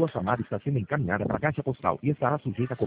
Sua chamada está sendo encaminhada para a caixa postal e estará sujeita a